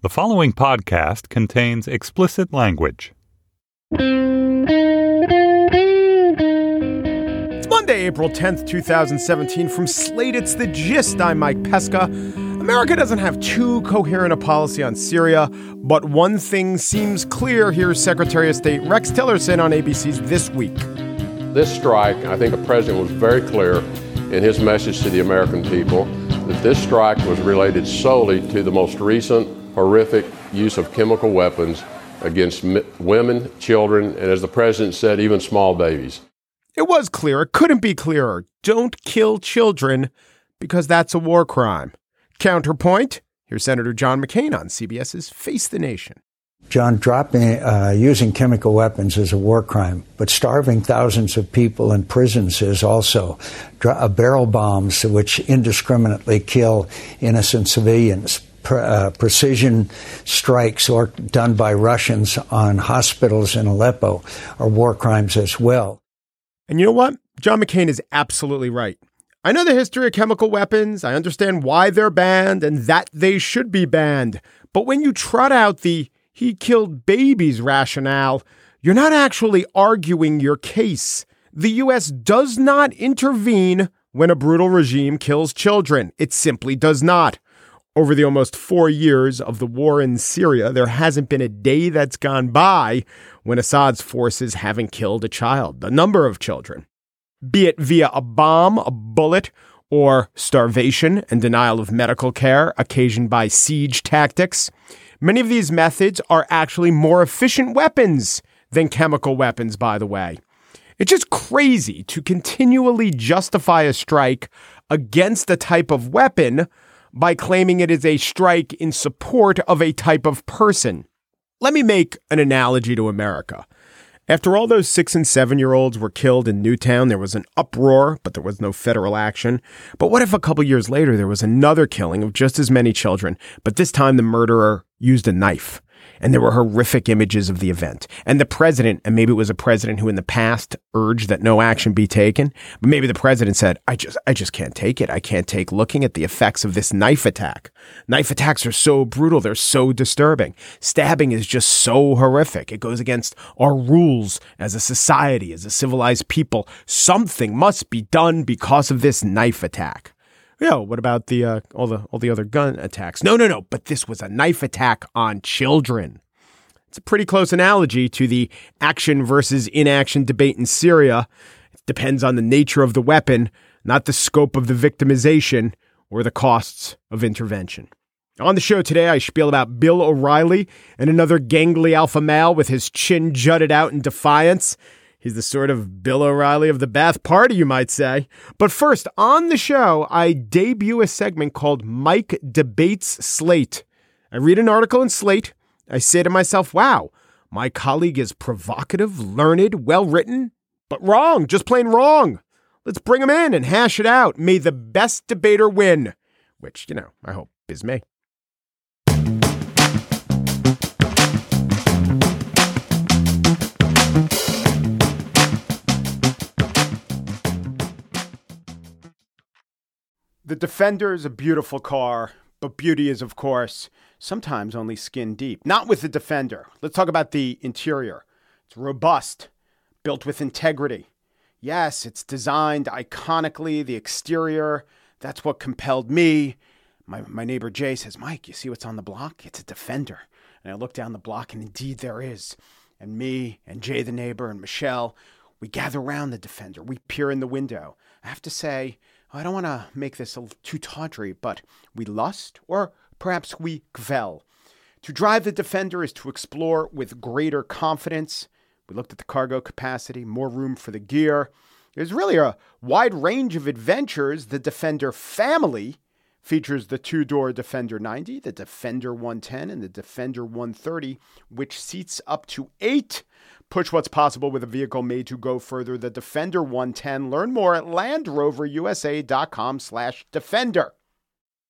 The following podcast contains explicit language. It's Monday, April 10th, 2017. From Slate, it's The Gist. I'm Mike Pesca. America doesn't have too coherent a policy on Syria, but one thing seems clear. Here's Secretary of State Rex Tillerson on ABC's This Week. This strike, I think the president was very clear in his message to the American people that this strike was related solely to the most recent horrific use of chemical weapons against women, children, and as the president said, even small babies. It was clear. It couldn't be clearer. Don't kill children because that's a war crime. Counterpoint, here's Senator John McCain on CBS's Face the Nation. John, using chemical weapons is a war crime, but starving thousands of people in prisons is also. Barrel bombs, which indiscriminately kill innocent civilians. Precision strikes or done by Russians on hospitals in Aleppo are war crimes as well. And you know what? John McCain is absolutely right. I know the history of chemical weapons. I understand why they're banned and that they should be banned. But when you trot out the he killed babies rationale, you're not actually arguing your case. The U.S. does not intervene when a brutal regime kills children. It simply does not. Over the almost 4 years of the war in Syria, there hasn't been a day that's gone by when Assad's forces haven't killed a child, a number of children. Be it via a bomb, a bullet, or starvation and denial of medical care occasioned by siege tactics. Many of these methods are actually more efficient weapons than chemical weapons, by the way. It's just crazy to continually justify a strike against a type of weapon by claiming it is a strike in support of a type of person. Let me make an analogy to America. After all those 6 and 7-year-olds were killed in Newtown, there was an uproar, but there was no federal action. But what if a couple years later there was another killing of just as many children, but this time the murderer used a knife? And there were horrific images of the event. And the president, and maybe it was a president who in the past urged that no action be taken, but maybe the president said, I just can't take it. I can't take looking at the effects of this knife attack. Knife attacks are so brutal. They're so disturbing. Stabbing is just so horrific. It goes against our rules as a society, as a civilized people. Something must be done because of this knife attack. What about the all the other gun attacks? No. But this was a knife attack on children. It's a pretty close analogy to the action versus inaction debate in Syria. It depends on the nature of the weapon, not the scope of the victimization or the costs of intervention. On the show today, I spiel about Bill O'Reilly and another gangly alpha male with his chin jutted out in defiance. He's the sort of Bill O'Reilly of the Bath Party, you might say. But first, on the show, I debut a segment called Mike Debates Slate. I read an article in Slate. I say to myself, wow, my colleague is provocative, learned, well-written, but wrong, just plain wrong. Let's bring him in and hash it out. May the best debater win, which, I hope is me. The Defender is a beautiful car, but beauty is, of course, sometimes only skin deep. Not with the Defender. Let's talk about the interior. It's robust, built with integrity. Yes, it's designed iconically. The exterior, that's what compelled me. My neighbor Jay says, Mike, you see what's on the block? It's a Defender. And I look down the block, and indeed there is. And me and Jay the neighbor and Michelle, we gather around the Defender. We peer in the window. I have to say, I don't want to make this too tawdry, but we lust, or perhaps we kvel. To drive the Defender is to explore with greater confidence. We looked at the cargo capacity, more room for the gear. There's really a wide range of adventures. The Defender family features the two-door Defender 90, the Defender 110, and the Defender 130, which seats up to 8. Push what's possible with a vehicle made to go further. The Defender 110. Learn more at LandRoverUSA.com/Defender.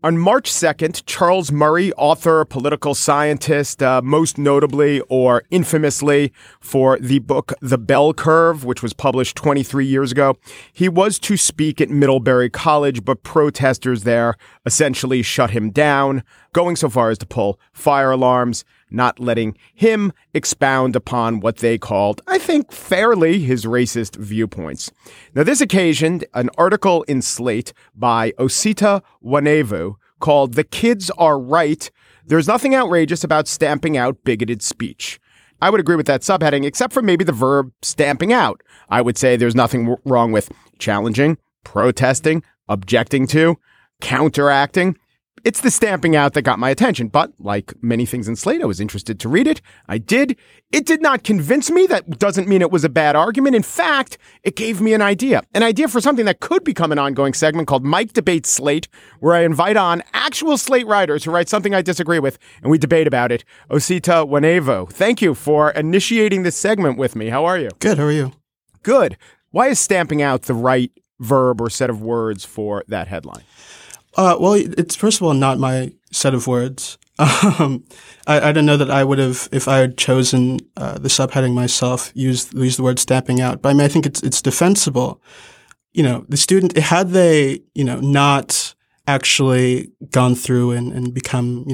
On March 2nd, Charles Murray, author, political scientist, most notably or infamously for the book The Bell Curve, which was published 23 years ago, he was to speak at Middlebury College, but protesters there essentially shut him down, going so far as to pull fire alarms, not letting him expound upon what they called, I think fairly, his racist viewpoints. Now, this occasioned an article in Slate by Osita Nwanevu called "The Kids Are Right. There's nothing outrageous about stamping out bigoted speech." I would agree with that subheading, except for maybe the verb stamping out. I would say there's nothing wrong with challenging, protesting, objecting to, counteracting. It's the stamping out that got my attention, but like many things in Slate, I was interested to read it. I did. It did not convince me. That doesn't mean it was a bad argument. In fact, it gave me an idea for something that could become an ongoing segment called Mike Debates Slate, where I invite on actual Slate writers who write something I disagree with, and we debate about it. Osita Nwanevu, thank you for initiating this segment with me. How are you? Good. How are you? Good. Why is stamping out the right verb or set of words for that headline? Well, it's first of all not my set of words. I don't know that I would have, if I had chosen the subheading myself, used the word stamping out. But I mean, I think it's defensible. The student, had they, not actually gone through and become,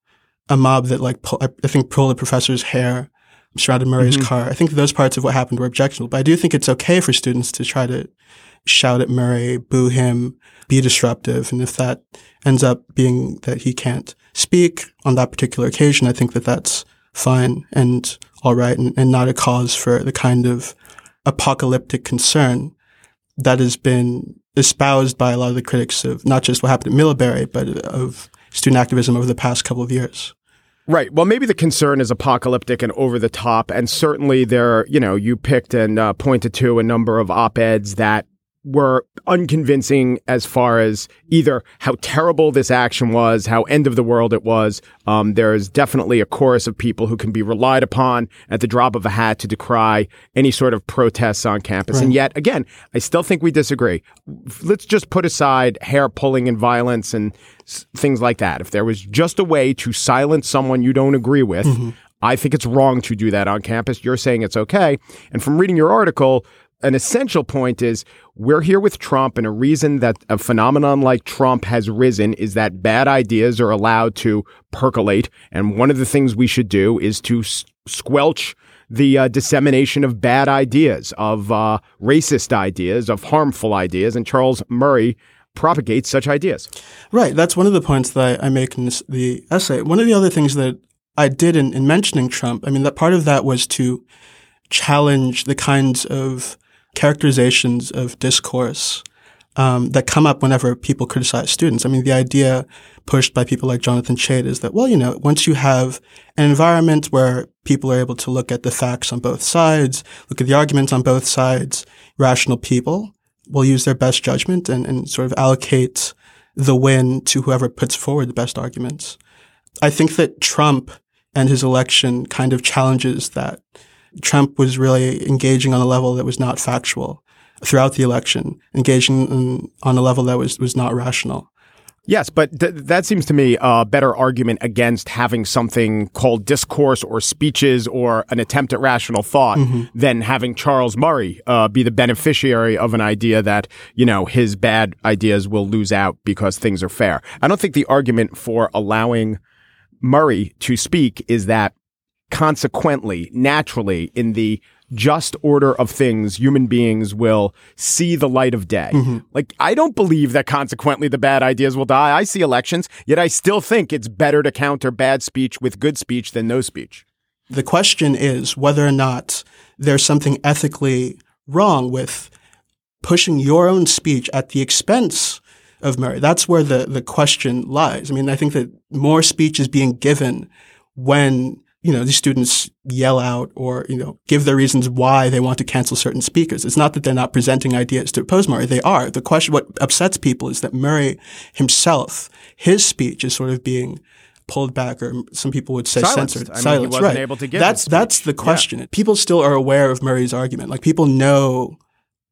a mob that I think pulled the professor's hair, surrounded Murray's car. I think those parts of what happened were objectionable. But I do think it's okay for students to try to shout at Murray, boo him, be disruptive. And if that ends up being that he can't speak on that particular occasion, I think that that's fine and all right and not a cause for the kind of apocalyptic concern that has been espoused by a lot of the critics of not just what happened at Middlebury, but of student activism over the past couple of years. Right. Well, maybe the concern is apocalyptic and over the top. And certainly you picked and pointed to a number of op-eds that were unconvincing as far as either how terrible this action was, how end of the world it was. There's definitely a chorus of people who can be relied upon at the drop of a hat to decry any sort of protests on campus. Right. And yet, again, I still think we disagree. Let's just put aside hair pulling and violence and things like that. If there was just a way to silence someone you don't agree with, I think it's wrong to do that on campus. You're saying it's okay. And from reading your article, an essential point is we're here with Trump, and a reason that a phenomenon like Trump has risen is that bad ideas are allowed to percolate. And one of the things we should do is to squelch the dissemination of bad ideas, of racist ideas, of harmful ideas. And Charles Murray propagates such ideas. Right. That's one of the points that I make in the essay. One of the other things that I did in mentioning Trump, I mean, that part of that was to challenge the kinds of characterizations of discourse that come up whenever people criticize students. I mean, the idea pushed by people like Jonathan Chait is that, well, once you have an environment where people are able to look at the facts on both sides, look at the arguments on both sides, rational people will use their best judgment and sort of allocate the win to whoever puts forward the best arguments. I think that Trump and his election kind of challenges that. Trump was really engaging on a level that was not factual throughout the election, engaging on a level that was not rational. Yes, but that seems to me a better argument against having something called discourse or speeches or an attempt at rational thought than having Charles Murray be the beneficiary of an idea that, his bad ideas will lose out because things are fair. I don't think the argument for allowing Murray to speak is that consequently, naturally, in the just order of things, human beings will see the light of day. I don't believe that consequently the bad ideas will die. I see elections, yet I still think it's better to counter bad speech with good speech than no speech. The question is whether or not there's something ethically wrong with pushing your own speech at the expense of Murray. That's where the question lies. I mean, I think that more speech is being given when these students yell out or, give their reasons why they want to cancel certain speakers. It's not that they're not presenting ideas to oppose Murray. They are. The question, what upsets people is that Murray himself, his speech is sort of being pulled back, or some people would say censored. Silenced. He wasn't able to give That's the question. Yeah. People still are aware of Murray's argument. People know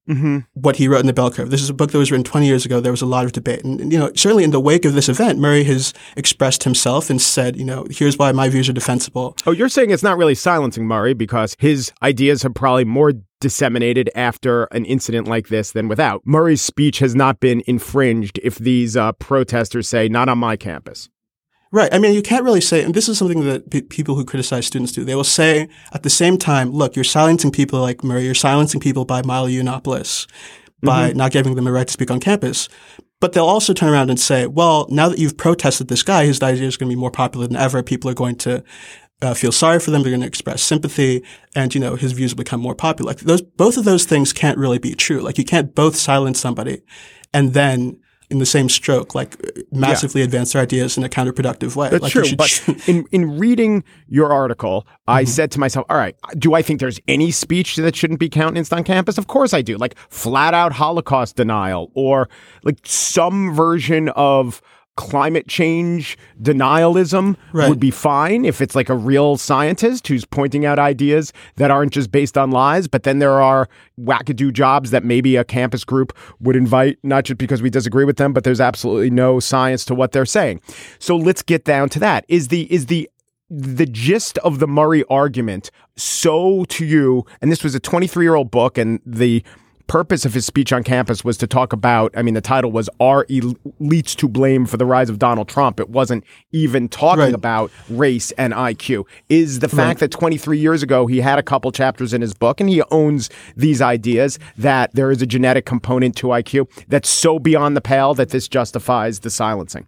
what he wrote in The Bell Curve. This is a book that was written 20 years ago. There was a lot of debate. And, certainly in the wake of this event, Murray has expressed himself and said, here's why my views are defensible. Oh, you're saying it's not really silencing Murray because his ideas have probably more disseminated after an incident like this than without. Murray's speech has not been infringed if these protesters say, not on my campus. Right. I mean, you can't really say, and this is something that people who criticize students do. They will say at the same time, look, you're silencing people like Murray. You're silencing people by Milo Yiannopoulos by not giving them a right to speak on campus. But they'll also turn around and say, well, now that you've protested this guy, his idea is going to be more popular than ever. People are going to feel sorry for them. They're going to express sympathy, and his views will become more popular. Both of those things can't really be true. You can't both silence somebody and then in the same stroke, massively advance their ideas in a counterproductive way. That's true. But in reading your article, I said to myself, all right, do I think there's any speech that shouldn't be countenanced on campus? Of course I do. Flat out Holocaust denial or some version of climate change denialism would be fine if it's a real scientist who's pointing out ideas that aren't just based on lies. But then there are wackadoo jobs that maybe a campus group would invite, not just because we disagree with them, but there's absolutely no science to what they're saying. So let's get down to that. Is the gist of the Murray argument so to you, and this was a 23-year-old book, and the purpose of his speech on campus was to talk about, the title was Are Elites to Blame for the Rise of Donald Trump? It wasn't even talking about race and IQ. Is the fact that 23 years ago he had a couple chapters in his book and he owns these ideas that there is a genetic component to IQ that's so beyond the pale that this justifies the silencing?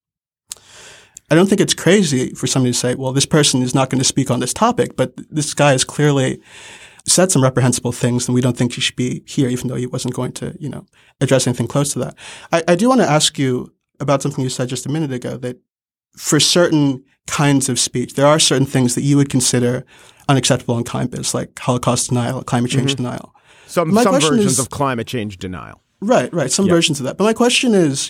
I don't think it's crazy for somebody to say, well, this person is not going to speak on this topic, but this guy is clearly said some reprehensible things, and we don't think he should be here, even though he wasn't going to, address anything close to that. I do want to ask you about something you said just a minute ago, that for certain kinds of speech, there are certain things that you would consider unacceptable on campus, like Holocaust denial, climate change denial. Some versions of climate change denial. Right. Some versions of that. But my question is,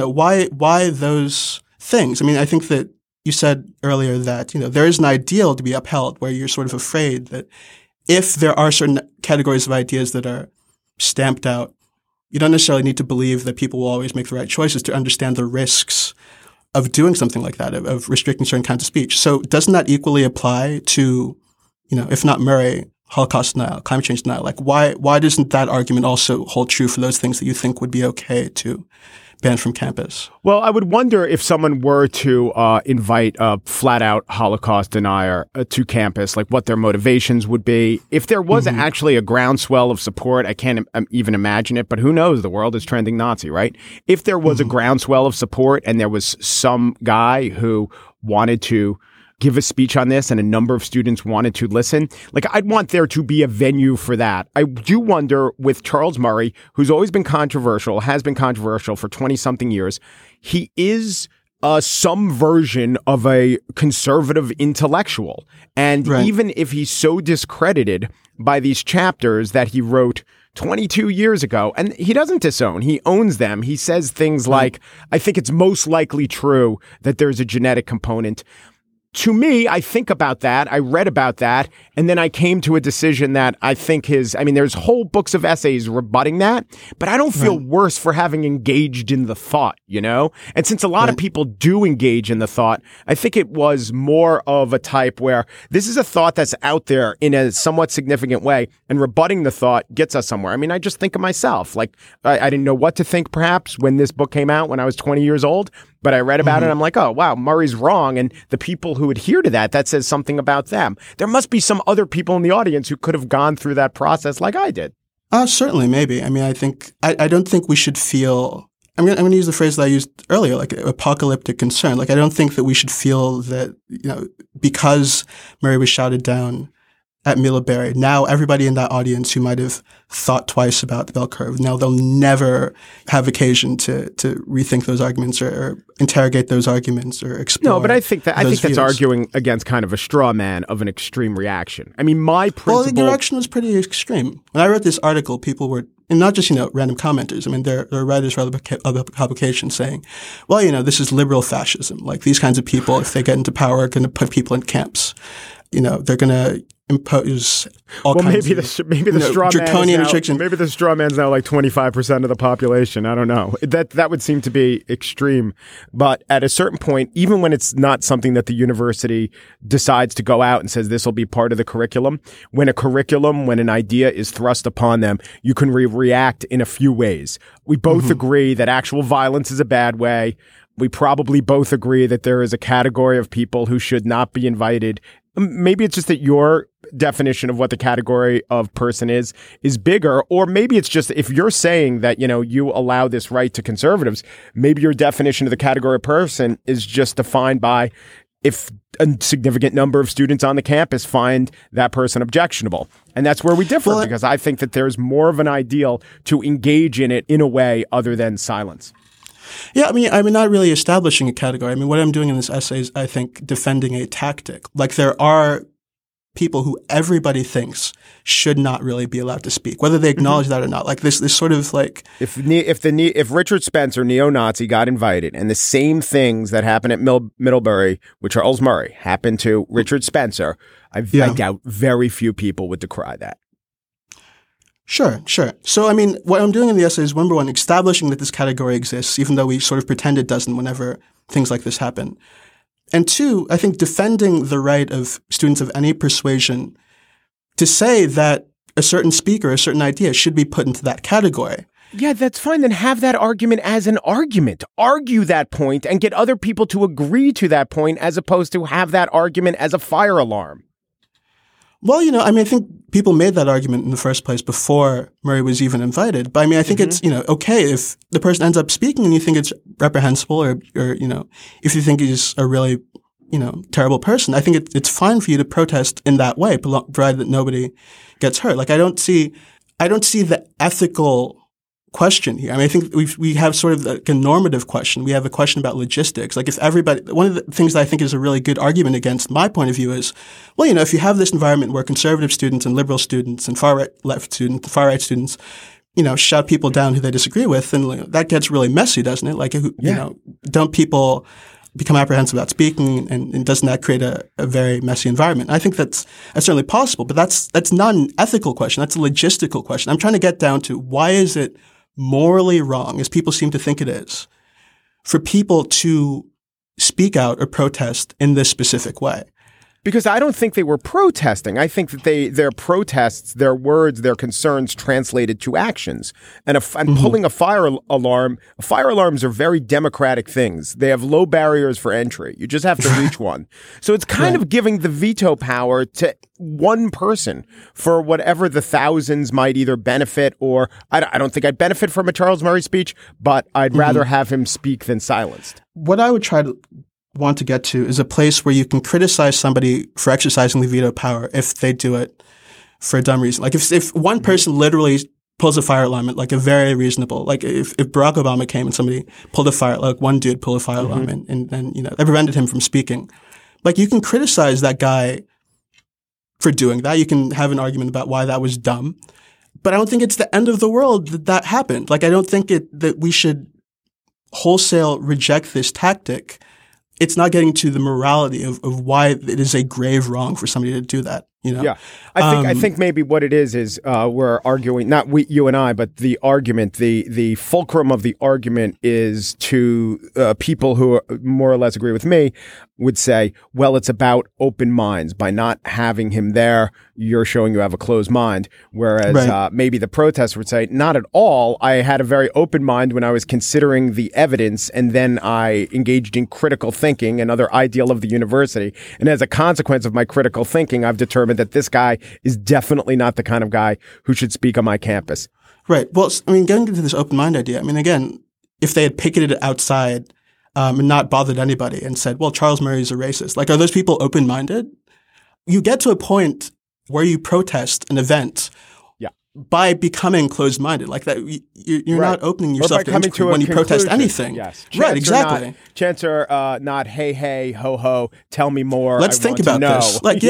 why those things? I think that you said earlier that, there is an ideal to be upheld where you're sort of afraid that if there are certain categories of ideas that are stamped out, you don't necessarily need to believe that people will always make the right choices to understand the risks of doing something like that, of restricting certain kinds of speech. So doesn't that equally apply to, if not Murray, Holocaust denial, climate change denial? Why doesn't that argument also hold true for those things that you think would be okay to ban from campus? Well, I would wonder if someone were to invite a flat-out Holocaust denier to campus, what their motivations would be. If there was actually a groundswell of support, I can't even imagine it, but who knows? The world is trending Nazi, right? If there was a groundswell of support and there was some guy who wanted to give a speech on this and a number of students wanted to listen, I'd want there to be a venue for that. I do wonder with Charles Murray, who's always been controversial, has been controversial for 20-something years, he is some version of a conservative intellectual. And even if he's so discredited by these chapters that he wrote 22 years ago, and he doesn't disown, he owns them. He says things like, I think it's most likely true that there's a genetic component. To me, I think about that. I read about that. And then I came to a decision that I think there's whole books of essays rebutting that, but I don't feel worse for having engaged in the thought, And since a lot of people do engage in the thought, I think it was more of a type where this is a thought that's out there in a somewhat significant way, and rebutting the thought gets us somewhere. I just think of myself. I didn't know what to think perhaps when this book came out when I was 20 years old. But I read about it and I'm like, oh, wow, Murray's wrong. And the people who adhere to that says something about them. There must be some other people in the audience who could have gone through that process like I did. Certainly, maybe. I don't think we should feel, I'm going to use the phrase that I used earlier, apocalyptic concern. I don't think that we should feel that, because Murray was shouted down at Middlebury, now everybody in that audience who might have thought twice about the bell curve, now they'll never have occasion to rethink those arguments or interrogate those arguments or explore. No, but I think that's views. arguing against kind of a straw man of an extreme reaction. My principle. Well, the reaction was pretty extreme. When I wrote this article, people were, and not just random commenters. There are writers for other publications saying, well, this is liberal fascism. These kinds of people, if they get into power, are going to put people in camps. They're going to impose all kinds maybe of the straw draconian man restrictions. Maybe the straw man's now like 25% of the population. I don't know. That would seem to be extreme. But at a certain point, even when it's not something that the university decides to go out and says this will be part of the curriculum, when an idea is thrust upon them, you can react in a few ways. We both agree that actual violence is a bad way. We probably both agree that there is a category of people who should not be invited. Maybe it's just that your definition of what the category of person is bigger, or maybe it's just if you're saying that, you allow this right to conservatives, maybe your definition of the category of person is just defined by if a significant number of students on the campus find that person objectionable. And that's where we differ, because I think that there's more of an ideal to engage in it in a way other than silence. Yeah, I'm not really establishing a category. What I'm doing in this essay is, I think, defending a tactic. Like, there are people who everybody thinks should not really be allowed to speak, whether they acknowledge that or not. Like this sort of like if Richard Spencer, neo-Nazi, got invited, and the same things that happened at Middlebury with Charles Murray happened to Richard Spencer, I doubt very few people would decry that. Sure. So, what I'm doing in the essay is, number one, establishing that this category exists, even though we sort of pretend it doesn't whenever things like this happen. And two, I think defending the right of students of any persuasion to say that a certain speaker, a certain idea should be put into that category. Yeah, that's fine. Then have that argument as an argument. Argue that point and get other people to agree to that point, as opposed to have that argument as a fire alarm. Well, I think people made that argument in the first place before Murray was even invited. But I think it's, okay if the person ends up speaking and you think it's reprehensible or if you think he's a really, terrible person, I think it's fine for you to protest in that way, provided that nobody gets hurt. Like, I don't see the ethical question here. I think we have sort of like a normative question. We have a question about logistics. Like, one of the things that I think is a really good argument against my point of view is, well, if you have this environment where conservative students and liberal students and far right students, shout people down who they disagree with, then that gets really messy, doesn't it? Like, don't people become apprehensive about speaking, and doesn't that create a very messy environment? I think that's certainly possible, but that's not an ethical question. That's a logistical question. I'm trying to get down to, why is it morally wrong, as people seem to think it is, for people to speak out or protest in this specific way? Because I don't think they were protesting. I think that their protests, their words, their concerns translated to actions. And pulling a fire alarm, fire alarms are very democratic things. They have low barriers for entry. You just have to reach one. So it's kind of giving the veto power to one person for whatever the thousands might either benefit, or I don't think I'd benefit from a Charles Murray speech, but I'd rather have him speak than silenced. What I would want to get to is a place where you can criticize somebody for exercising the veto power if they do it for a dumb reason. Like, if one person literally pulls a fire alarm at like a very reasonable, like if Barack Obama came and somebody pulled a fire, like one dude pulled a fire alarm and then, they prevented him from speaking. Like, you can criticize that guy for doing that. You can have an argument about why that was dumb, but I don't think it's the end of the world that happened. Like, I don't think that we should wholesale reject this tactic. It's not getting to the morality of why it is a grave wrong for somebody to do that. Yeah, I think maybe what it is we're arguing, not you and I, but the argument, the fulcrum of the argument is to people who more or less agree with me would say, well, it's about open minds. By not having him there, you're showing you have a closed mind. Whereas maybe the protester would say, not at all. I had a very open mind when I was considering the evidence, and then I engaged in critical thinking, another ideal of the university. And as a consequence of my critical thinking, I've determined that this guy is definitely not the kind of guy who should speak on my campus. Right. Well, getting into this open mind idea, again, if they had picketed outside and not bothered anybody and said, well, Charles Murray's a racist, like, are those people open-minded? You get to a point where you protest an event by becoming closed-minded. Like that, you're not opening yourself to inquiry when you protest anything. Yes. Right, exactly. Chants are not, hey, hey, ho, ho, tell me more. Let's think about this. Like,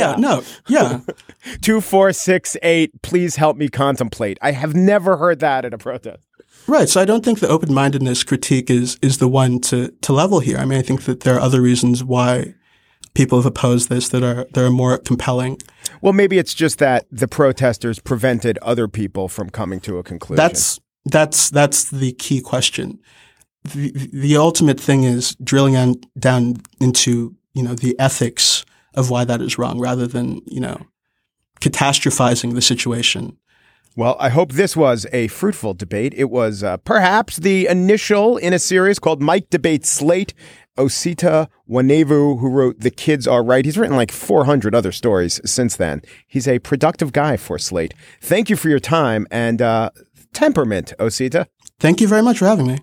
2468, please help me contemplate. I have never heard that at a protest. Right. So I don't think the open-mindedness critique is the one to level here. I think that there are other reasons why people have opposed this that are more compelling. Well, maybe it's just that the protesters prevented other people from coming to a conclusion. That's the key question. The ultimate thing is drilling down into, the ethics of why that is wrong rather than, catastrophizing the situation. Well, I hope this was a fruitful debate. It was perhaps the initial in a series called Mike Debates Slate. Osita Nwanevu, who wrote The Kids Are Right. He's written like 400 other stories since then. He's a productive guy for Slate. Thank you for your time and temperament, Osita. Thank you very much for having me.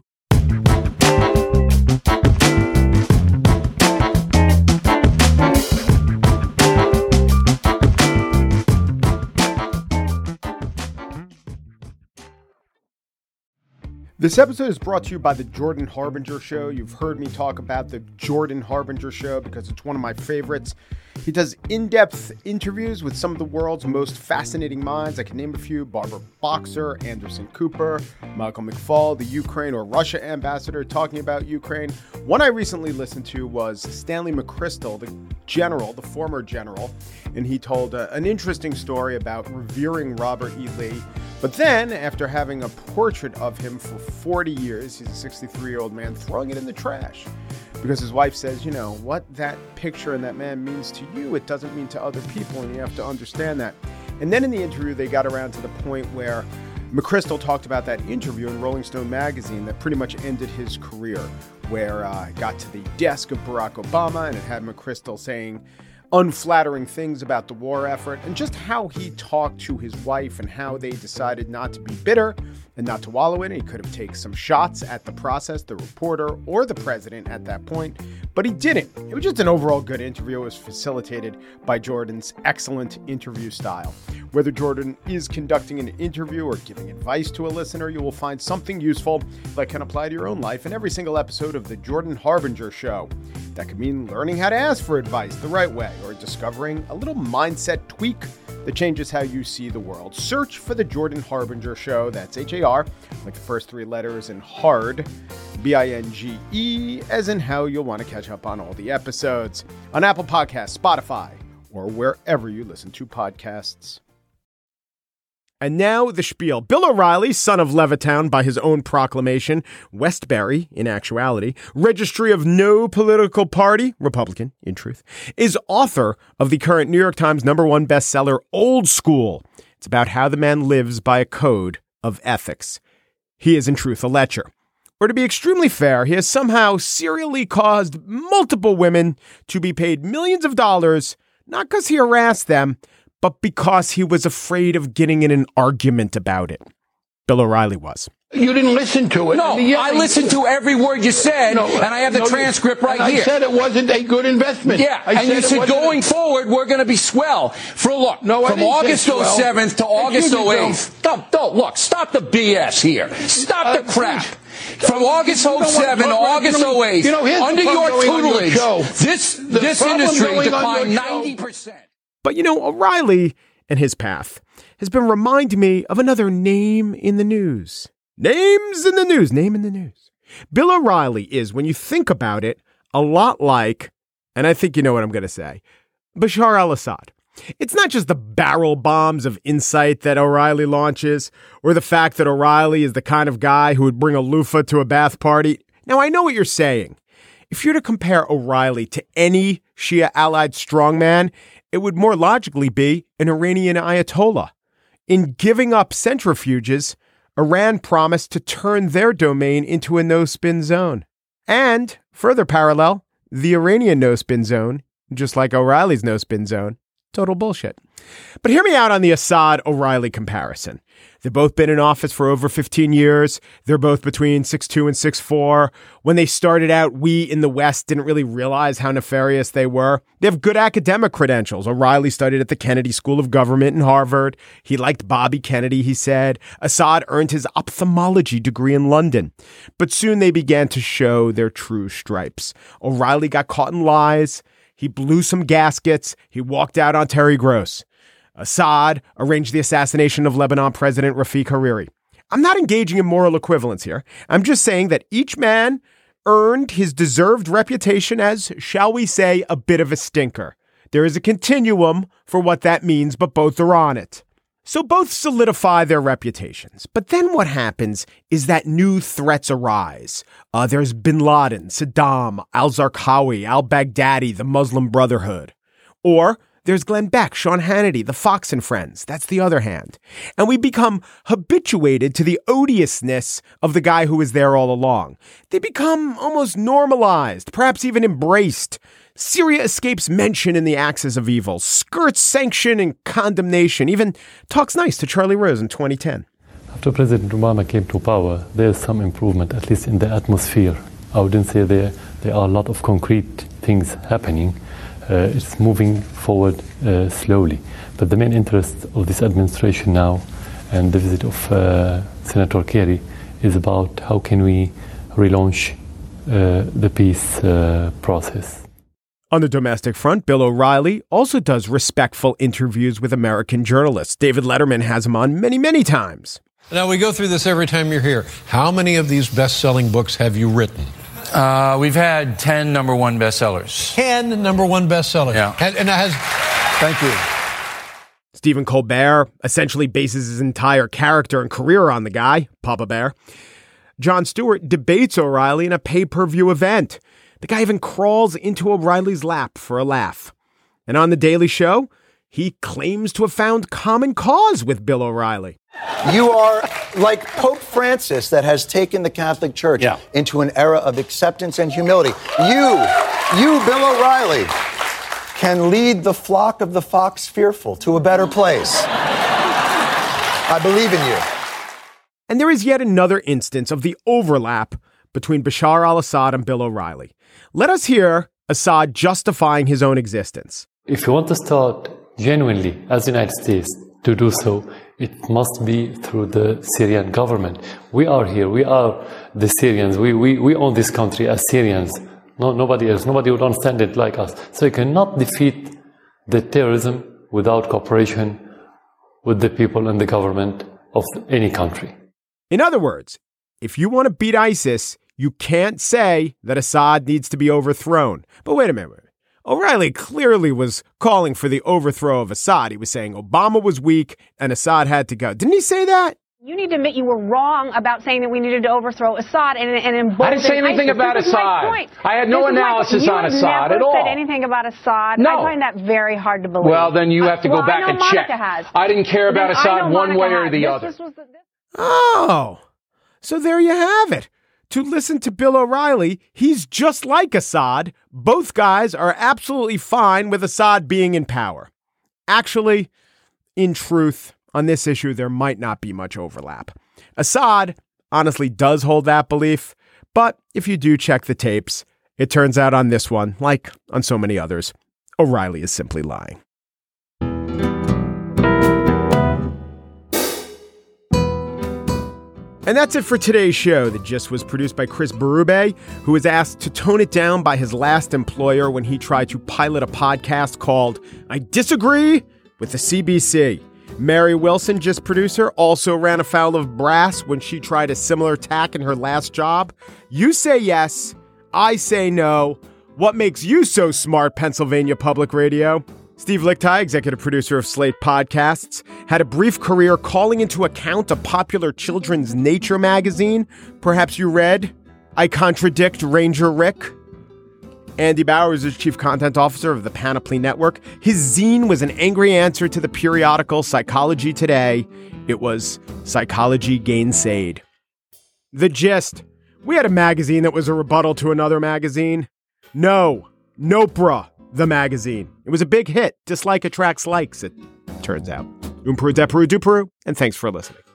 This episode is brought to you by The Jordan Harbinger Show. You've heard me talk about The Jordan Harbinger Show because it's one of my favorites. He does in-depth interviews with some of the world's most fascinating minds. I can name a few: Barbara Boxer, Anderson Cooper, Michael McFaul, the Ukraine or Russia ambassador talking about Ukraine. One I recently listened to was Stanley McChrystal, the former general, and he told an interesting story about revering Robert E. Lee. But then, after having a portrait of him for 40 years, he's a 63-year-old man, throwing it in the trash. Because his wife says, what that picture and that man means to you, it doesn't mean to other people, and you have to understand that. And then in the interview, they got around to the point where McChrystal talked about that interview in Rolling Stone magazine that pretty much ended his career, where it got to the desk of Barack Obama, and it had McChrystal saying unflattering things about the war effort and just how he talked to his wife and how they decided not to be bitter and not to wallow in it. He could have taken some shots at the process, the reporter, or the president at that point, but he didn't. It was just an overall good interview. It was facilitated by Jordan's excellent interview style. Whether Jordan is conducting an interview or giving advice to a listener, you will find something useful that can apply to your own life in every single episode of The Jordan Harbinger Show. That could mean learning how to ask for advice the right way, or discovering a little mindset tweak that changes how you see the world. Search for The Jordan Harbinger Show. That's H-A-R, like the first three letters, and hard, B-I-N-G-E, as in how you'll want to catch up on all the episodes on Apple Podcasts, Spotify, or wherever you listen to podcasts. And now the spiel. Bill O'Reilly, son of Levittown by his own proclamation, Westbury, in actuality, registry of no political party, Republican, in truth, is author of the current New York Times #1 bestseller, Old School. It's about how the man lives by a code of ethics. He is, in truth, a lecher. Or to be extremely fair, he has somehow serially caused multiple women to be paid millions of dollars, not because he harassed them, but because he was afraid of getting in an argument about it. Bill O'Reilly was. You didn't listen to it. No, I listened to every word you said, and I have the transcript right here. I said it wasn't a good investment. Yeah, and you said going forward, we're going to be swell. From August 7th to August 8th. Don't look, stop the BS here. Stop the crap. From August 07 to August 08, under your tutelage, this industry declined 90%. But O'Reilly and his path has been reminding me of another name in the news. Names in the news. Name in the news. Bill O'Reilly is, when you think about it, a lot like, and I think you know what I'm going to say, Bashar al-Assad. It's not just the barrel bombs of insight that O'Reilly launches, or the fact that O'Reilly is the kind of guy who would bring a loofah to a bath party. Now, I know what you're saying. If you're to compare O'Reilly to any Shia-allied strongman, it would more logically be an Iranian Ayatollah. In giving up centrifuges, Iran promised to turn their domain into a no-spin zone. And, further parallel, the Iranian no-spin zone, just like O'Reilly's no-spin zone, total bullshit. But hear me out on the Assad-O'Reilly comparison. They've both been in office for over 15 years. They're both between 6'2" and 6'4". When they started out, we in the West didn't really realize how nefarious they were. They have good academic credentials. O'Reilly studied at the Kennedy School of Government in Harvard. He liked Bobby Kennedy, he said. Assad earned his ophthalmology degree in London. But soon they began to show their true stripes. O'Reilly got caught in lies. He blew some gaskets. He walked out on Terry Gross. Assad arranged the assassination of Lebanon President Rafiq Hariri. I'm not engaging in moral equivalence here. I'm just saying that each man earned his deserved reputation as, shall we say, a bit of a stinker. There is a continuum for what that means, but both are on it. So both solidify their reputations. But then what happens is that new threats arise. There's Bin Laden, Saddam, al-Zarqawi, al-Baghdadi, the Muslim Brotherhood. Or there's Glenn Beck, Sean Hannity, the Fox and Friends. That's the other hand. And we become habituated to the odiousness of the guy who was there all along. They become almost normalized, perhaps even embraced. Syria escapes mention in the axis of evil, skirts sanction and condemnation, even talks nice to Charlie Rose in 2010. After President Obama came to power, there's some improvement, at least in the atmosphere. I wouldn't say there are a lot of concrete things happening. It's moving forward slowly. But the main interest of this administration now and the visit of Senator Kerry is about how can we relaunch the peace process. On the domestic front, Bill O'Reilly also does respectful interviews with American journalists. David Letterman has him on many, many times. Now, we go through this every time you're here. How many of these best-selling books have you written? We've had 10 number one bestsellers. 10 number one bestsellers. Yeah. Thank you. Stephen Colbert essentially bases his entire character and career on the guy, Papa Bear. Jon Stewart debates O'Reilly in a pay-per-view event. The guy even crawls into O'Reilly's lap for a laugh. And on The Daily Show, he claims to have found common cause with Bill O'Reilly. You are like Pope Francis that has taken the Catholic Church into an era of acceptance and humility. You, Bill O'Reilly, can lead the flock of the fox fearful to a better place. I believe in you. And there is yet another instance of the overlap between Bashar al-Assad and Bill O'Reilly. Let us hear Assad justifying his own existence. If you want to start genuinely as the United States to do so, it must be through the Syrian government. We are here. We are the Syrians. We own this country as Syrians. No, nobody else. Nobody would understand it like us. So you cannot defeat the terrorism without cooperation with the people and the government of any country. In other words, if you want to beat ISIS, you can't say that Assad needs to be overthrown. But wait a minute. O'Reilly clearly was calling for the overthrow of Assad. He was saying Obama was weak and Assad had to go. Didn't he say that? You need to admit you were wrong about saying that we needed to overthrow Assad and embolden I didn't say anything ISIS. about Assad. I had no analysis on Assad at all. You never said anything about Assad. No. I find that very hard to believe. Well, then you have to go back and check. Has. I didn't care about Assad one way or the other. Oh, so there you have it. To listen to Bill O'Reilly, he's just like Assad. Both guys are absolutely fine with Assad being in power. Actually, in truth, on this issue, there might not be much overlap. Assad honestly does hold that belief, but if you do check the tapes, it turns out on this one, like on so many others, O'Reilly is simply lying. And that's it for today's show. The Gist was produced by Chris Berube, who was asked to tone it down by his last employer when he tried to pilot a podcast called I Disagree with the CBC. Mary Wilson, Gist producer, also ran afoul of brass when she tried a similar tack in her last job. You say yes, I say no. What makes you so smart, Pennsylvania Public Radio? Steve Lickteig, executive producer of Slate Podcasts, had a brief career calling into account a popular children's nature magazine. Perhaps you read I Contradict Ranger Rick. Andy Bowers is chief content officer of the Panoply Network. His zine was an angry answer to the periodical Psychology Today. It was Psychology Gainsayed. The Gist. We had a magazine that was a rebuttal to another magazine. No, Nopra. The magazine. It was a big hit. Dislike attracts likes, it turns out. Umperu, Deperu, Duperu, and thanks for listening.